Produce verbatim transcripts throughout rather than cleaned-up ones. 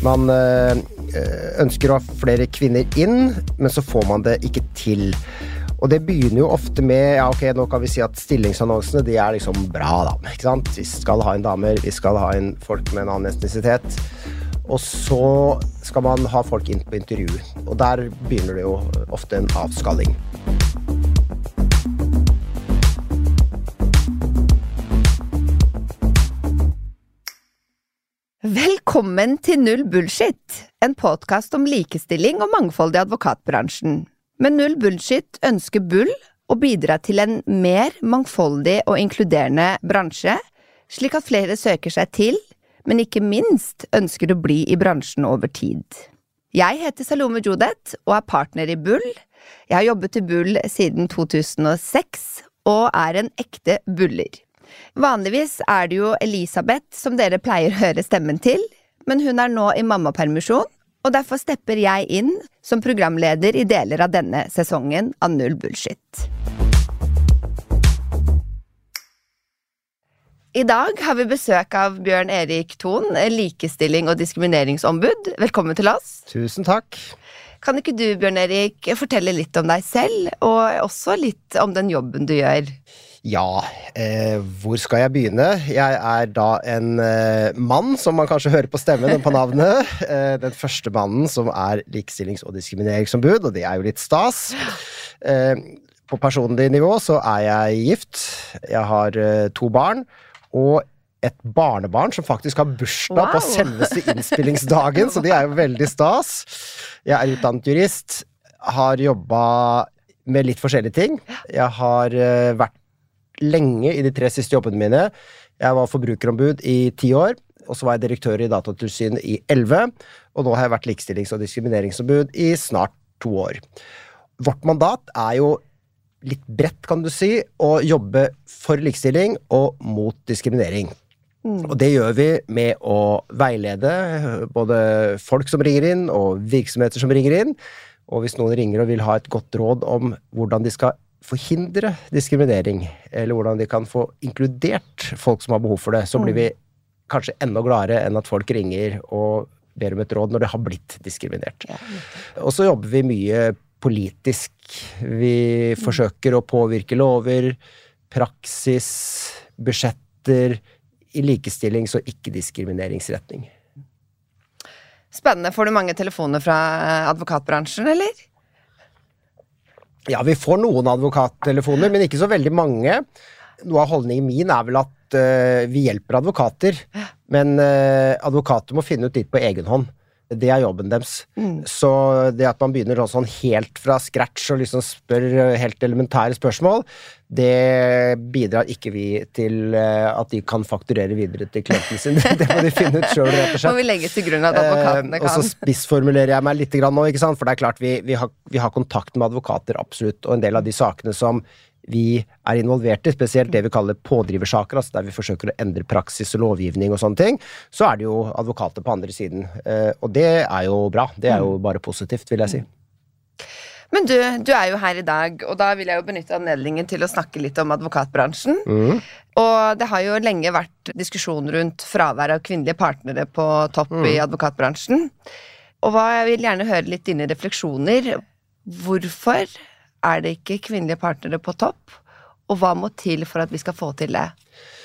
Man øh, ønsker å ha flere kvinner inn, men så får man det ikke til. Og det begynner jo ofte med, ja ok, nå kan vi si at stillingsannonsene, de er liksom bra da, ikke sant? Vi skal ha en damer, vi skal ha en folk med en annen etnisitet, og så skal man ha folk inn på intervju. Og der begynner det jo ofte en avskalling. Velkommen til Null Bullshit, en podcast om likestilling og mangfold i advokatbransjen. Med Null Bullshit ønsker Bull å bidra til en mer mangfoldig og inkluderende bransje, slik at flere søker seg til, men ikke minst ønsker å bli i bransjen over tid. Jeg heter Salome Jodet og er partner i Bull. Jeg har jobbet i Bull siden to tusen og seks og er en ekte buller. Vanligvis er det jo Elisabeth som dere pleier å høre stemmen til, men hun er nå i mammapermisjon, og derfor stepper jeg inn som programleder i deler av denne sesongen av Null Bullshit. I dag har vi besøk av Bjørn Erik Thon, likestilling- og diskrimineringsombud. Velkommen til oss. Tusen takk. Kan ikke du, Bjørn Erik, fortelle litt om deg selv, og også litt om den jobben du gjør? Ja, eh, hvor skal jeg begynne? Jeg er da en eh, mann, som man kanskje hører på stemmen og på navnet. Eh, den første mannen som er likestillings- og diskrimineringsombud, og det er jo litt stas. Eh, på personlig nivå så er jeg gift. Jeg har eh, to barn, og et barnebarn som faktisk har bursdag wow. på selveste innspillingsdagen, så det er jo veldig stas. Jeg er utdannet jurist, har jobbet med litt forskjellige ting. Jeg har eh, vært lenge i de tre siste jobbene mine. Jeg var forbrukerombud i ti år, og så var jeg direktør i Datatilsynet i elleve, og nå har jeg vært likestillings- og diskrimineringsombud i snart to år. Vårt mandat er jo litt bredt, kan du si, å jobbe for likestilling og mot diskriminering. Mm. Og det gjør vi med å veilede både folk som ringer inn og virksomheter som ringer inn, og hvis noen ringer og vil ha et godt råd om hvordan de skal forhindre diskriminering, eller hvordan de kan få inkludert folk som har behov for det, så blir vi kanskje enda gladere enn at folk ringer og ber om et råd når det har blitt diskriminert. Ja. Og så jobber vi mye politisk. Vi mm. forsøker å påvirke lover, praksis, budsjetter, i likestillings- og ikke-diskrimineringsretning. Spennende. Får du mange telefoner fra advokatbransjen, eller? Ja, vi får noen advokattelefoner, men ikke så veldig mange. Noe av holdningen min er vel at uh, vi hjelper advokater, men uh, advokater må finne ut litt på egen hånd. Det er jobben deres. Mm. Så det at man begynner sånn helt fra scratch og liksom spør helt elementære spørsmål, det bidrar ikke vi til uh, at de kan fakturere videre til klienten sin. Det må de finne ut selv, rett og slett. Må vi legge til grunn at advokatene kan. Uh, og så spissformulerer jeg meg litt grann nå, ikke sant? For det er klart vi, vi, har, vi har kontakt med advokater, absolutt, og en del av de sakene som vi er involvert i, spesielt det vi kaller pådriversaker, altså der vi forsøker å endre praksis og lovgivning og sånne ting, så er det jo advokater på andre siden. Uh, og det er jo bra. Det er jo bare positivt, vil jeg si. Men du, du er jo her i dag, og da vil jeg jo benytte anledningen til å snakke litt om advokatbransjen. Mm. Og det har jo lenge vært diskusjon rundt fravær av kvinnelige partnere på topp mm. i advokatbransjen. Og hva jeg vil gjerne høre litt dine refleksjoner. Hvorfor er det ikke kvinnelige partnere på topp? Og hva må til for at vi skal få til det?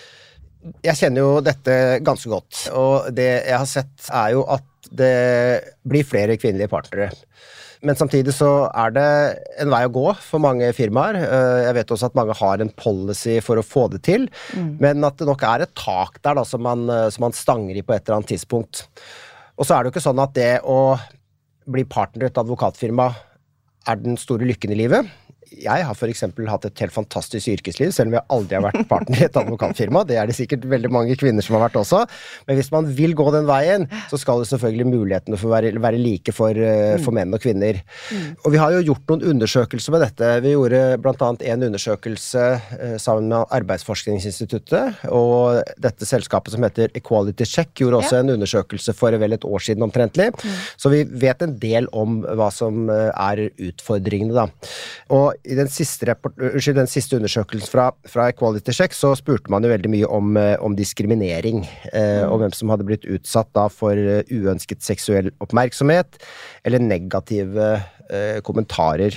Jeg kjenner jo dette ganske godt, og det jeg har sett er jo at det blir flere kvinnelige partnere. Men samtidig så er det en vei å gå for mange firmaer. Jeg vet også at mange har en policy for å få det til, mm. men at det nok er et tak der da, som man, som man stanger i på et eller annet tidspunkt. Og så er det jo ikke sånn at det å bli partner i et advokatfirma er den store lykken i livet. Jeg har for eksempel hatt et helt fantastisk yrkesliv, selv om jeg aldri har vært partner i et advokatfirma. Det er det sikkert veldig mange kvinner som har vært også. Men hvis man vil gå den veien, så skal det selvfølgelig mulighetene for å være, være like for, uh, for menn og kvinner. Mm. Og vi har jo gjort noen undersøkelser med dette. Vi gjorde blant annet en undersøkelse uh, sammen med Arbeidsforskningsinstituttet, og dette selskapet som heter Equality Check gjorde også ja. en undersøkelse for vel et år siden omtrentlig. Mm. Så vi vet en del om hva som uh, er utfordringene da. Og i den siste, rapport, unnskyld, den siste undersøkelsen fra, fra Equality Check, så spurte man jo veldig mye om, om diskriminering, eh, og hvem som hadde blitt utsatt da for uønsket seksuell oppmerksomhet, eller negative eh, kommentarer.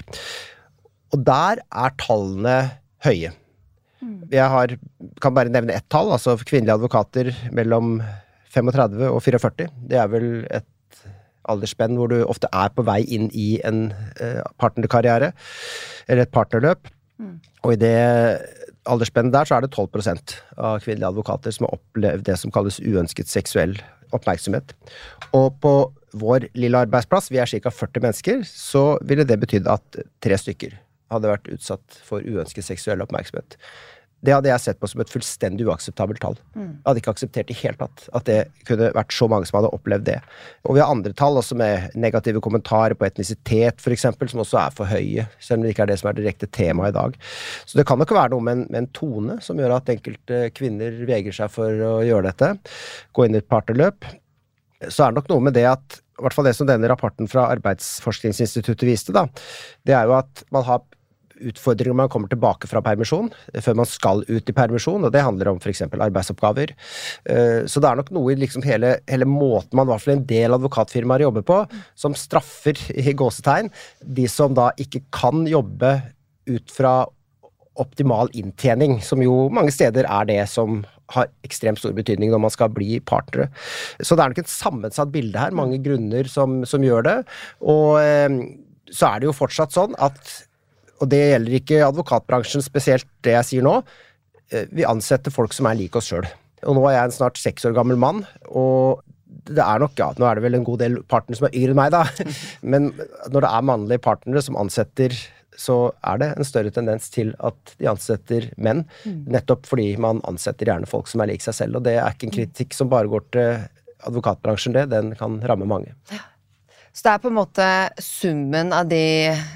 Og der er tallene høye. Jeg har, kan bare nevne ett tall, altså kvinnelige advokater mellom femogtredve og fireogførti. Det er vel et aldersspenn hvor du ofte er på vei inn i en eh, partnerkarriere, eller et partnerløp. Mm. Og i det aldersspennet der så er det tolv prosent av kvinnelige advokater som har opplevd det som kalles uønsket seksuell oppmerksomhet. Og på vår lille arbeidsplass, vi er cirka førti mennesker, så ville det betydd at tre stykker hadde vært utsatt for uønsket seksuell oppmerksomhet. Det hadde jeg sett på som et fullstendig uakseptabelt tall. Mm. Jeg hadde ikke akseptert i helt tatt at det kunne vært så mange som hadde opplevd det. Og vi har andre tall også med negative kommentarer på etnisitet, for eksempel, som også er for høye, selv om det ikke er det som er direkte tema i dag. Så det kan nok være noe med en, med en tone som gjør at enkelte kvinner vegrer seg for å gjøre dette, gå inn i et partnerløp. Så er det nok noe med det at, i hvert fall det som denne rapporten fra Arbeidsforskningsinstituttet viste da, det er jo at man har utfordringer når man kommer tilbake fra permisjon, før man skal ut i permisjon, og det handler om for eksempel arbeidsoppgaver. Så det er nok noe i liksom hele, hele måten man i hvert fall en del advokatfirmaer jobber på, som straffer i gåsetegn de som da ikke kan jobbe ut fra optimal inntjening, som jo mange steder er det som har ekstremt stor betydning når man skal bli partnere. Så det er nok et sammensatt bilde her, mange grunner som, som gjør det, og eh, så er det jo fortsatt sånn at, og det gjelder ikke advokatbransjen spesielt det jeg sier nå, eh, vi ansetter folk som er like oss selv. Og nå er jeg en snart seks år gammel mann, og det er nok, ja, nå er det vel en god del partnere som er yngre enn meg da, men når det er mannlige partnere som ansetter, så er det en større tendens til at de ansetter menn, nettopp fordi man ansetter gjerne folk som er like seg selv, og det er ikke en kritikk som bare går til advokatbransjen det, den kan ramme mange. Ja. Så det er på en måte summen av de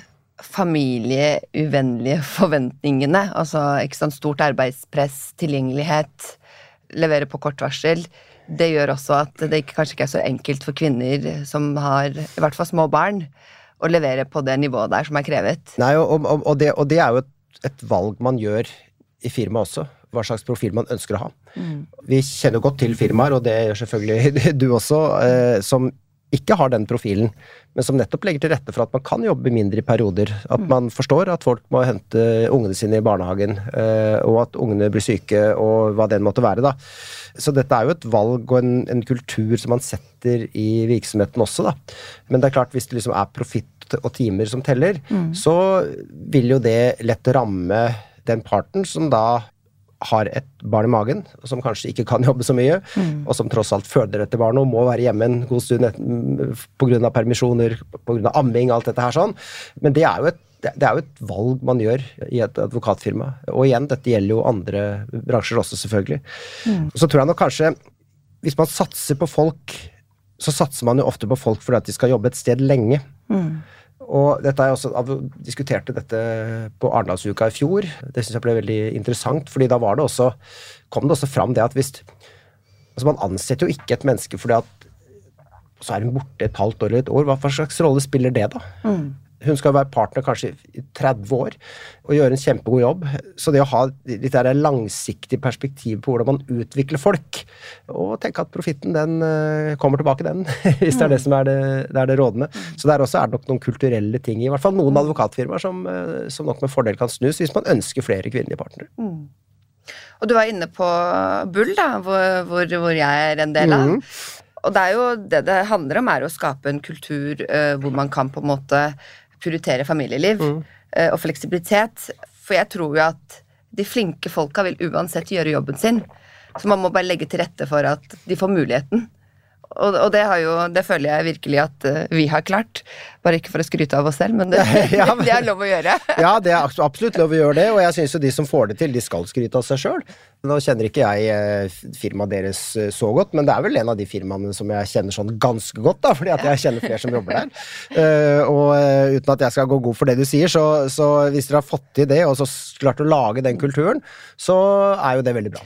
familieuvennlige forventningene, altså ikke sånn stort arbeidspress, tilgjengelighet, levere på kort varsel, det gjør også at det ikke, kanskje ikke er så enkelt for kvinner som har i hvert fall små barn, å levere på det nivået der som er krevet. Nei, og, og, og, det, og det er jo et, et valg man gjør i firma også, hva slags profil man ønsker å ha. Mm. Vi kjenner godt til firmaer, og det gjør selvfølgelig du også, eh, som ikke har den profilen, men som nettopp legger til rette for at man kan jobbe mindre i perioder, at man forstår at folk må hente ungene sine i barnehagen, eh, og at ungene blir syke, og hva den måtte være da. Så dette er jo et valg og en, en kultur som man setter i virksomheten også da. Men det er klart, hvis det liksom er profitt og timer som teller, mm. så vil jo det lett ramme den parten som da har et barn i magen, som kanskje ikke kan jobbe så mye, mm. og som tross alt føder etter barn og må være hjemme en god stund på grunn av permisjoner, på grunn av amming, alt dette her sånn. Men det er jo et, det er jo et valg man gjør i et advokatfirma. Og igjen, dette gjelder jo andre bransjer også selvfølgelig. Mm. Så tror jeg nok kanskje, hvis man satser på folk, så satser man jo ofte på folk fordi at de skal jobbe et sted lenge. Mm. Og dette er jeg også diskuterte dette på Arendalsuka i fjor. Det synes jeg ble veldig interessant, fordi da var det også, kom det også fram det at hvis, altså man ansetter jo ikke et menneske fordi at så er hun borte et halvt år eller et år, hva slags rolle spiller det da? Mm. Hun skal være partner kanskje i tretti år og gjøre en kjempegod jobb. Så det å ha litt der langsiktig perspektiv på hvordan man utvikler folk, og tenke at profitten den kommer tilbake den, hvis det er det som er det, det, er det rådende. Så der også er det nok noen kulturelle ting, i hvert fall noen advokatfirmaer som, som nok med fordel kan snus, hvis man ønsker flere kvinnelige partnere. Mm. Og du var inne på Bull da, hvor, hvor, hvor jeg er en del av. Mm. Og det er jo det det handler om er å skape en kultur uh, hvor man kan på en måte prioritere familieliv mm. uh, og fleksibilitet. For jeg tror jo at de flinke folka vil uansett gjøre jobben sin. Så man må bare legge til rette for at de får muligheten. Og, og det, har jo, det føler jeg virkelig at uh, vi har klart. Bare ikke for å skryte av oss selv, men det, ja, men, det er lov å gjøre. Ja, det er absolutt lov å gjøre det, og jeg synes jo de som får det til, de skal skryte av seg selv. Nå kjenner ikke jeg eh, firmaet deres eh, så godt, men det er vel en av de firmaene som jeg kjenner sånn ganske godt da, fordi at jeg kjenner flere som jobber der. Uh, og uh, uten at jeg skal gå god for det du sier, så, så hvis dere har fått til det, og så klart å lage den kulturen, så er jo det veldig bra.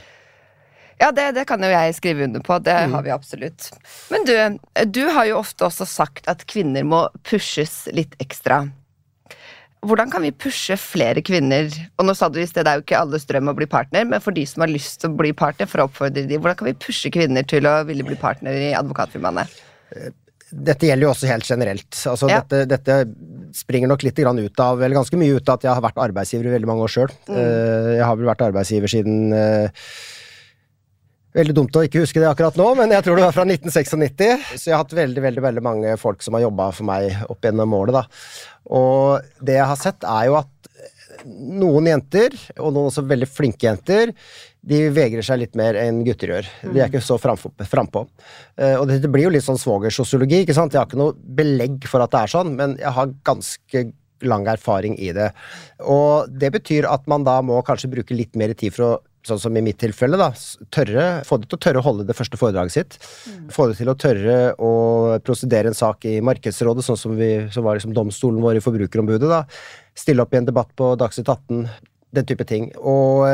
Ja, det, det kan jo jeg skrive under på, det mm. har vi absolutt. Men du, du har jo ofte også sagt at kvinner må pushes litt ekstra. Hvordan kan vi pushe flere kvinner, og nå sa du i sted, det er jo ikke alles drøm å bli partner, men for de som har lyst til å bli partner, for å oppfordre de, hvordan kan vi pushe kvinner til å ville bli partner i advokatfirmaene? Dette gjelder jo også helt generelt. Altså, Ja. dette, dette springer nok litt grann ut av, eller ganske mye ut av at jeg har vært arbeidsgiver i veldig mange år selv. Mm. Uh, jeg har vel vært arbeidsgiver siden... Uh, Veldig dumt å ikke huske det akkurat nå, men jeg tror det var fra nitten nittien-seks, så jeg har hatt veldig, veldig, veldig mange folk som har jobbet for meg opp gjennom året da. Og det jeg har sett er jo at noen jenter, og noen også veldig flinke jenter, de vegrer seg litt mer enn gutter gjør. De er ikke så frampå. Og det blir jo litt sånn svogersosiologi, ikke sant? Jeg har ikke noe belegg for at det er sånn, men jeg har ganske lang erfaring i det. Og det betyr at man da må kanskje bruke litt mer tid for å, sånn som i mitt tilfelle da, tørre, få det til å tørre å holde det første foredraget sitt, mm. få det til å tørre å prosedere en sak i markedsrådet, sånn som, vi, som var liksom domstolen vår i forbrukerombudet da, stille opp i en debatt på Dagsnytt atten, den type ting. Og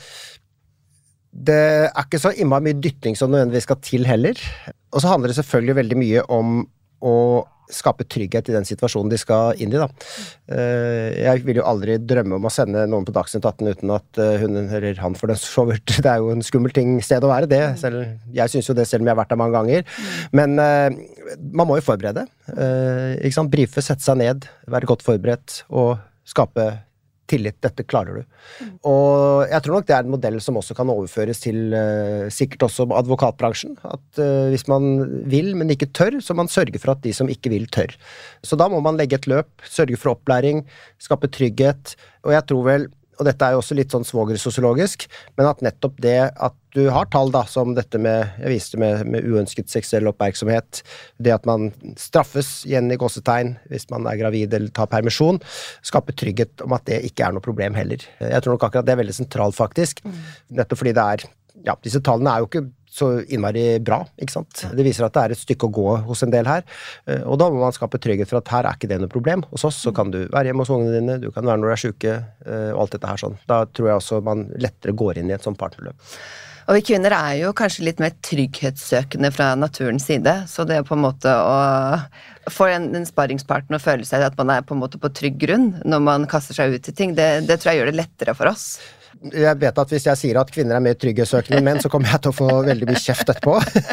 det er ikke så innmari mye dytting som nødvendigvis skal til heller. Og så handler det selvfølgelig veldig mye om å skape trygghet i den situasjonen de skal inn i da. Jeg vil jo aldri drømme om å sende noen på Dagsnytt atten uten at hun eller han for den så vidt. Det er jo en skummel ting sted å være det. Selv, jeg synes jo det selv om jeg har vært der mange ganger. Men man må jo forberede. Ikke sant? Brife, sette seg ned, være godt forberedt og skape tillit, dette klarer du. Og jeg tror nok det er en modell som også kan overføres til uh, sikkert også advokatbransjen, at uh, hvis man vil, men ikke tør, så man sørger for at de som ikke vil tør. Så da må man legge et løp, sørge for opplæring, skape trygghet, og jeg tror vel, og dette er jo også litt sånn svogersosiologisk, men at nettopp det at du har tall da, som dette med, jeg viste med, med uønsket seksuell oppmerksomhet, det at man straffes igjen i gåsetegn hvis man er gravid eller tar permisjon, skaper trygghet om at det ikke er noe problem heller. Jeg tror nok akkurat det er veldig sentralt faktisk, nettopp fordi det er, ja, disse tallene er jo ikke så innmari bra, ikke sant? Det viser at det er et stykke å gå hos en del her, og da må man skape trygghet for at her er ikke det noe problem. Hos oss så kan du være hjemme hos ungene dine, du kan være når du er syke, og alt dette her sånn. Da tror jeg også man lettere går inn i et sånt partnerløp. Og vi kvinner er jo kanskje litt mer trygghetssøkende fra naturens side, så det er på en måte å få en, en sparringspartner og føle seg at man er på en måte på trygg grunn når man kaster seg ut i ting, det, det tror jeg gjør det lettere for oss. Jeg vet at hvis jeg sier at kvinner er mer trygghetssøkende enn menn, så kommer jeg til å få veldig mye kjeft etterpå.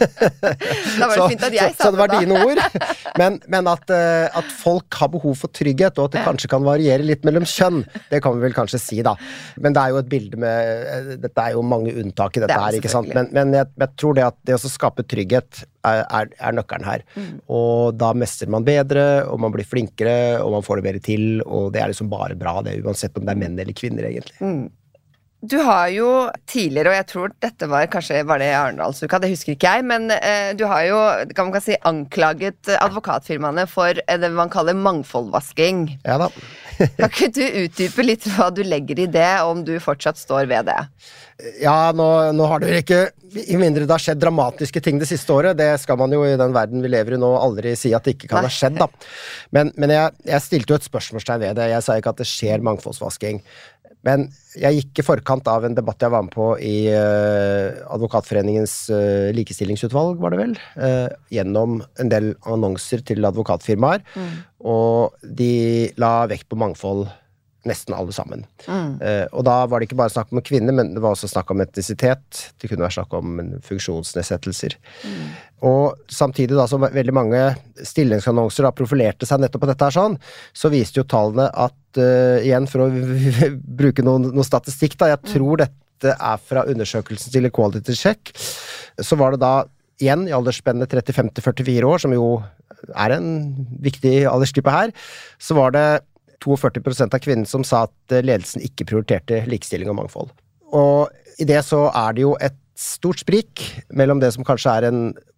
Da var det fint at jeg så, så, så det var dine ord. Men, men at, uh, at folk har behov for trygghet, og at det kanskje kan variere litt mellom kjønn, det kan vi vel kanskje si da. Men det er jo et bilde med, dette er jo mange unntak i dette her, ikke sant? Men, men jeg, jeg tror det at det å skape trygghet er, er, er nøkkelen her. Mm. Og da mestrer man bedre, og man blir flinkere, og man får det bedre til, og det er liksom bare bra det, uansett om det er menn eller kvinner egentlig. Mm. Du har jo tidligere, og jeg tror dette var kanskje var det i Arendalsuka, det husker ikke jeg, men eh, du har jo, kan man kan si, anklaget advokatfirmaene for eh, det man kaller mangfoldvasking. Ja da. Kan ikke du utdype litt hva du legger i det, og om du fortsatt står ved det? Ja, nå, nå har det vel ikke, i mindre det har skjedd dramatiske ting det siste året, det skal man jo i den verden vi lever i nå aldri si at det ikke kan ha skjedd da. Men, men jeg, jeg stilte jo et spørsmålstegn ved det, jeg sa ikke at det skjer mangfoldsvasking. Men jeg gikk i forkant av en debatt jeg var med på i uh, Advokatforeningens uh, likestillingsutvalg, var det vel, uh, gjennom en del annonser til advokatfirmaer, mm. og de la vekt på mangfold nesten alle sammen. Mm. Uh, og da var det ikke bare snakk om kvinner, men det var også snakk om etnisitet, det kunne være snakk om funksjonsnedsettelser. Mm. Og samtidig da, som veldig mange stillingsannonser da profilerte seg nettopp på dette her sånn, så viste jo tallene at, uh, igjen for å bruke noen, noe statistikk da, jeg tror dette er fra undersøkelsen til Equality Check, så var det da igjen i aldersspennet trettifem til førtifire år, som jo er en viktig aldersgruppe her, så var det førtito prosent av kvinner som sa at ledelsen ikke prioriterte likestilling og mangfold. Og i det så er det jo et stort sprik mellom det som kanskje er en,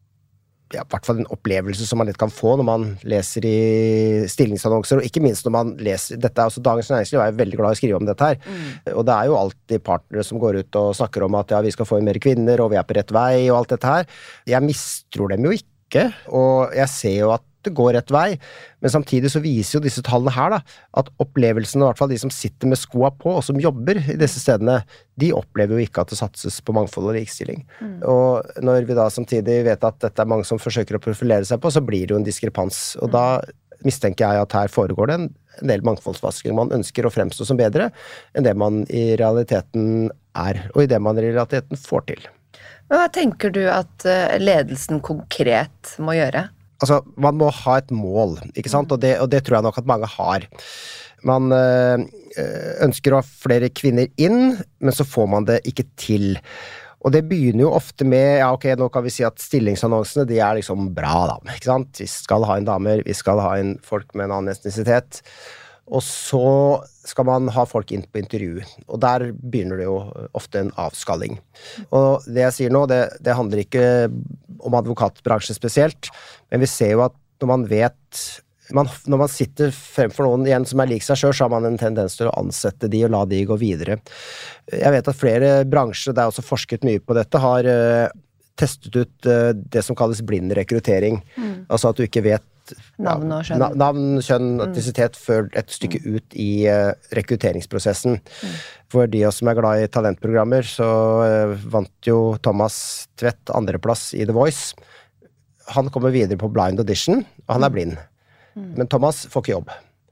ja, i hvert fall en opplevelse som man litt kan få når man leser i stillingsannonser, og ikke minst når man leser, dette er også Dagens Næringsliv er jo veldig glad i å skrive om dette her, mm. og det er jo alltid partnere som går ut og snakker om at ja, vi skal få mer kvinner, og vi er på rett vei, og alt dette her. Jeg mistror dem jo ikke, og jeg ser jo at det går rett vei, men samtidig så viser jo disse tallene her da, at opplevelsen, i hvert fall de som sitter med skoa på og som jobber i disse stedene, de opplever jo ikke at det satses på mangfold og likestilling. Mm. Og når vi da samtidig vet at dette er mange som forsøker å profilere seg på, så blir det jo en diskrepans, og da mistenker jeg at her foregår det en, en del mangfoldsvaskning. Man ønsker å fremstå som bedre enn det man i realiteten er, og i det man i realiteten får til. Hva tenker du at ledelsen konkret må gjøre? Altså, man må ha et mål, ikke sant? Og det, og det tror jeg nok at mange har. Man øh, ønsker å ha flere kvinner inn, men så får man det ikke til. Og det begynner jo ofte med, ja ok, nå kan vi si at stillingsannonsene, de er liksom bra da, ikke sant? Vi skal ha en damer, vi skal ha en folk med en annen etnisitet, og så skal man ha folk inn på intervju, og der begynner det jo ofte en avskalling. Og det jeg sier nå, det, det handler ikke om advokatbransje spesielt, men vi ser jo at når man vet, man, når man sitter fremfor noen igjen som er lik seg selv, så har man en tendens til å ansette de og la de gå videre. Jeg vet at flere bransjer, det er også forsket mye på dette, har uh, testet ut uh, det som kalles blind rekruttering. Mm. Altså at du ikke vet Navn og kjønn. Ja, navn, kjønn, etnisitet før et stykke mm. ut i uh, rekrutteringsprosessen. Mm. For de som er glad i talentprogrammer, så uh, vant jo Thomas Tvedt andreplass i The Voice. Han kommer videre på blind audition, og han er blind. Mm. Men Thomas får ikke jobb.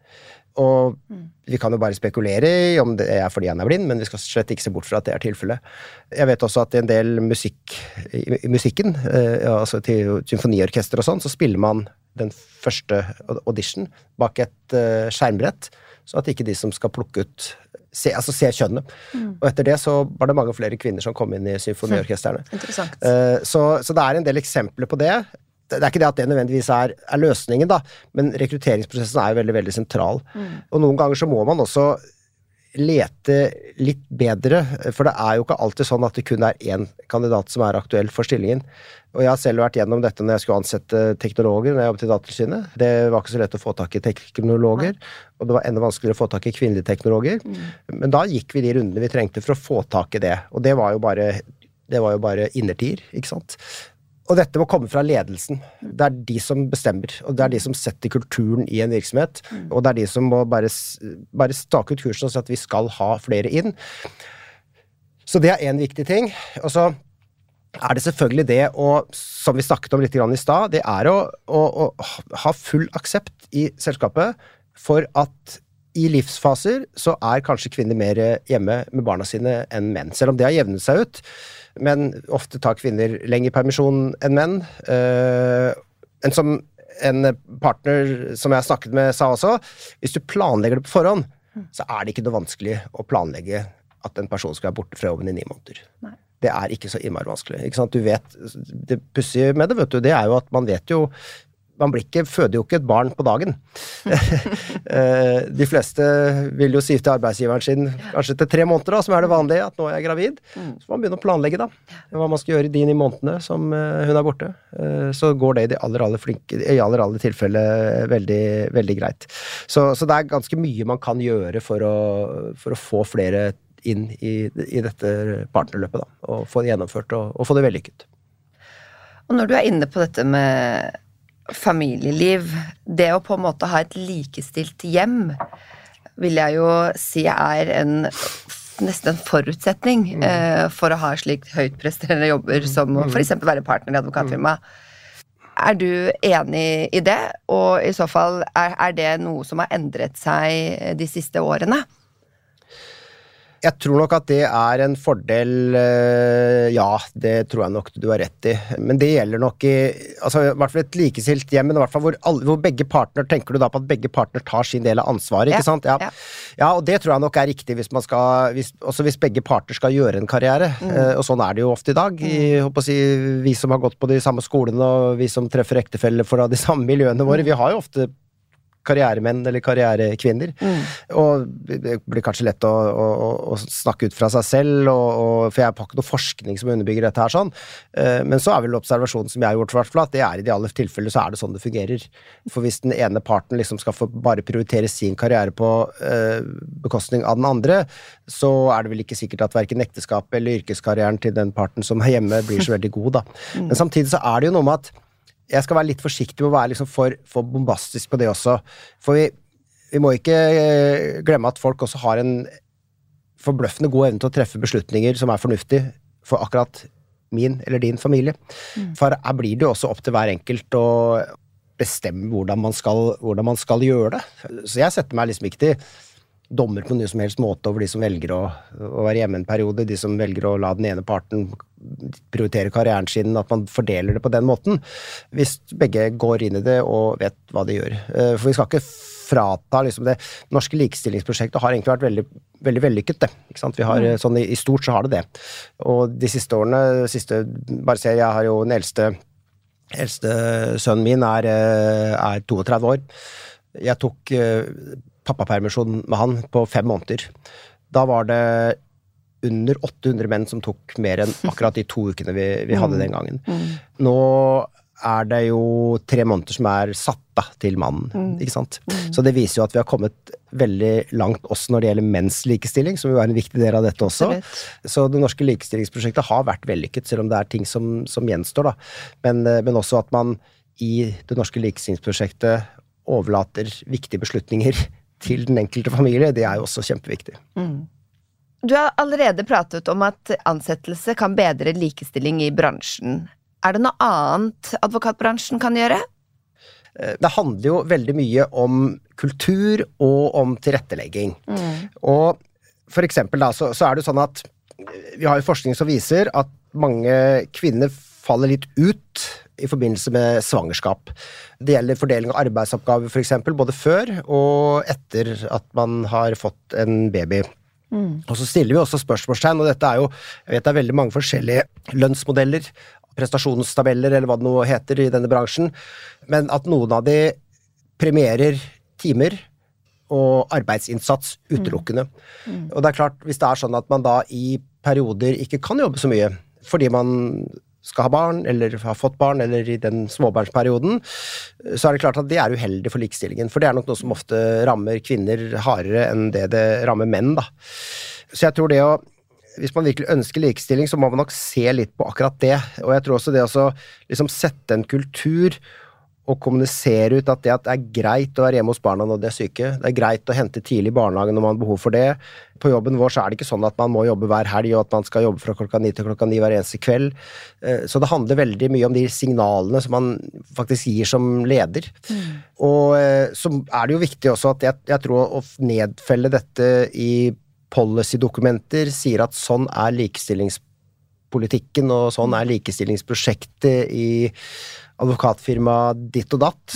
Og mm. vi kan jo bare spekulere i om det er fordi han er blind, men vi skal slett ikke se bort fra at det er tilfellet. Jeg vet også at i en del musikk, i, i musikken, eh, altså til symfoniorkester og sånn, så spiller man den første audition bak et uh, skjermbrett, så at ikke de som skal plukke ut se, altså se kjønnet. Mm. Og etter det så var det mange flere kvinner som kom inn i symfoniorkesterne. Mm. Interessant. Uh, så, så det er en del eksempler på det. Det er ikke det at det nødvendigvis er, er løsningen da, men rekrutteringsprosessen er jo veldig, veldig sentral. Mm. Og noen ganger så må man også lete litt bedre, for det er jo ikke alltid sånn at det kun er én kandidat som er aktuell for stillingen. Og jeg har selv vært gjennom dette når jeg skulle ansette teknologer når jeg jobbet i Datatilsynet. Det var ikke så lett å få tak i teknologer, og det var enda vanskeligere å få tak i kvinnelige teknologer. Mm. Men da gikk vi de rundene vi trengte for å få tak i det, og det var jo bare, det var jo bare innertier, ikke sant? Og dette må komme fra ledelsen. Det er de som bestemmer, og det er de som setter kulturen i en virksomhet, mm. og det er de som må bare, bare stake ut kursen og si at vi skal ha flere inn. Så det er en viktig ting. Og så er det selvfølgelig det, og som vi snakket om litt grann i stad, det er å, å, å ha full aksept i selskapet for at i livsfaser så er kanskje kvinner mer hjemme med barna sine enn menn, selv om det har jevnet seg ut. Men ofte tar kvinner lenger permisjon enn menn. Uh, en, som, en partner som jeg har snakket med sa også, hvis du planlegger det på forhånd, så er det ikke noe vanskelig å planlegge at en person skal være borte fra jobben i ni måneder. Nei. Det er ikke så innmari vanskelig. Ikke sant? Du vet, det pussige med det, vet du, det er jo at man vet jo, man blir ikke, føder jo ikke et barn på dagen. De fleste vil jo si til arbeidsgiveren sin, kanskje til tre måneder da, som er det vanlige, at nå er jeg gravid. Så må man begynne å planlegge da, hva man skal gjøre i de ni månedene som hun er borte. Så går det i de aller, aller flinke, i aller, aller tilfelle veldig, veldig greit. Så, så det er ganske mye man kan gjøre for å, for å få flere inn i, i dette partnerløpet da, og få det gjennomført og, og få det vellykket. Og når du er inne på dette med familieliv, det å på en måte ha et likestilt hjem, vil jeg jo si er en, nesten en forutsetning mm. eh, for å ha slik høyt presterende jobber som mm. for eksempel være partner i advokatfirma. Mm. Er du enig i det? Og i så fall, er, er det noe som har endret seg de siste årene? Jeg tror nok at det er en fordel, ja, det tror jeg nok du har rett i. Men det gjelder nok i, altså i hvert fall et likestilt hjem, men i hvert fall hvor, alle, hvor begge partner, tenker du da på at begge partner tar sin del av ansvaret, ikke ja, sant? Ja. Ja. Ja, og det tror jeg nok er riktig hvis man skal, hvis, også hvis begge partner skal gjøre en karriere, mm. og sånn er det jo ofte i dag. I, håper å si, vi som har gått på de samme skolene, og vi som treffer ektefeller fra de samme miljøene våre, vi har jo ofte karrieremenn eller karrierekvinner. Mm. Og det blir kanskje lett å, å, å snakke ut fra seg selv, og, og, for jeg har ikke noe forskning som underbygger dette her sånn. Uh, men så er vel observasjonen som jeg har gjort, for at det er i de alle tilfeller så er det sånn det fungerer. For hvis den ene parten liksom skal få bare prioritere sin karriere på uh, bekostning av den andre, så er det vel ikke sikkert at hverken ekteskap eller yrkeskarrieren til den parten som er hjemme blir så veldig god da. Mm. Men samtidig så er det jo noe med at jeg skal være litt forsiktig med å være liksom for, for bombastisk på det også, for vi, vi må ikke glemme at folk også har en forbløffende god evne til å treffe beslutninger som er fornuftige for akkurat min eller din familie. Mm. For her blir det jo også opp til hver enkelt å, bestemme hvordan man skal, hvordan man skal gjøre det. Så jeg setter meg liksom ikke til dommer på noe som helst måte over de som velger å, å være hjemme en periode, de som velger å la den ene parten prioritere karrieren sin, at man fordeler det på den måten, hvis begge går inn i det og vet hva de gjør. For vi skal ikke frata liksom det. Norske likestillingsprosjektet har egentlig vært veldig, veldig vellykket det. Ikke sant? Vi har, mm. sånn i, i stort så har det det. Og de siste årene, siste, bare se, jeg har jo den eldste, eldste sønnen min er, er trettito år. Jeg tok pappapermisjon med han på fem måneder. Da var det under åtte hundre menn som tok mer enn akkurat de to ukene vi, vi hadde den gangen. Mm. Nå er det jo tre måneder som er satt da, til mannen, mm. ikke sant? Mm. Så det viser jo at vi har kommet veldig langt også når det gjelder menns likestilling, som jo er en viktig del av dette også. Absolutt. Så det norske likestillingsprosjektet har vært vellykket, selv om det er ting som, som gjenstår da. Men, men også at man i det norske likestillingsprosjektet overlater viktige beslutninger til den enkelte familie, det er jo også kjempeviktig. Mm. Du har allerede pratet om at ansettelse kan bedre likestilling i bransjen. Er det noe annet advokatbransjen kan gjøre? Det handler jo veldig mye om kultur og om tilrettelegging. Mm. Og for eksempel da, så, så er det sånn at vi har jo forskning som viser at mange kvinner faller litt ut i forbindelse med svangerskap. Det gjelder fordeling av arbeidsoppgaver for eksempel, både før og etter at man har fått en baby. Mm. Og så stiller vi også spørsmålstegn, og dette er jo, jeg vet det er veldig mange forskjellige lønnsmodeller, prestasjonstabeller, eller hva det nå heter i denne bransjen, men at noen av de premierer timer og arbeidsinnsats utelukkende. Mm. Mm. Og det er klart, hvis det er sånn at man da i perioder ikke kan jobbe så mye, fordi man skal ha barn, eller har fått barn, eller i den småbarnsperioden, så er det klart at det er uheldig for likestillingen, for det er nok noe som ofte rammer kvinner hardere enn det det rammer menn da. Så jeg tror det å, hvis man virkelig ønsker likestilling, så må man nok se litt på akkurat det, og jeg tror også det å liksom sette en kultur og kommunisere ut at det, at det er greit å være hjemme hos barna når de er syke, det er greit å hente tidlig i barnehagen når man har behov for det. På jobben vår så er det ikke sånn at man må jobbe hver helg, og at man skal jobbe fra klokka ni til klokka ni hver eneste kveld. Så det handler veldig mye om de signalene som man faktisk gir som leder. Mm. Og så er det jo viktig også at jeg, jeg tror å nedfelle dette i policy-dokumenter sier at sånn er likestillingspolitikken, og sånn er likestillingsprosjektet i advokatfirma ditt og datt.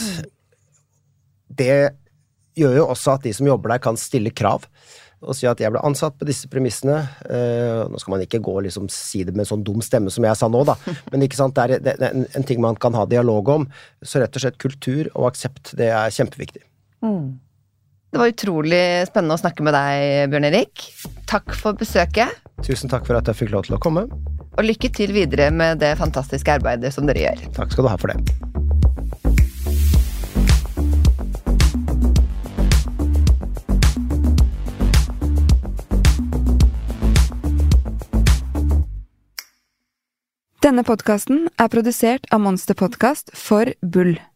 Det gjør jo også at de som jobber der kan stille krav og si at jeg ble ansatt på disse premissene. Uh, nå skal man ikke gå og liksom si det med en sånn dum stemme som jeg sa nå da, men ikke sant, det er, det er en, en ting man kan ha dialog om. Så rett og slett kultur og aksept, det er kjempeviktig. Mm. Det var utrolig spennende å snakke med deg, Bjørn Erik. Takk for besøket. Tusen takk for at jeg fikk lov til å komme. Og lykke til videre med det fantastiske arbeidet som dere gjør. Takk skal du ha for det. Denne podcasten er produsert av Monster Podcast for Bull.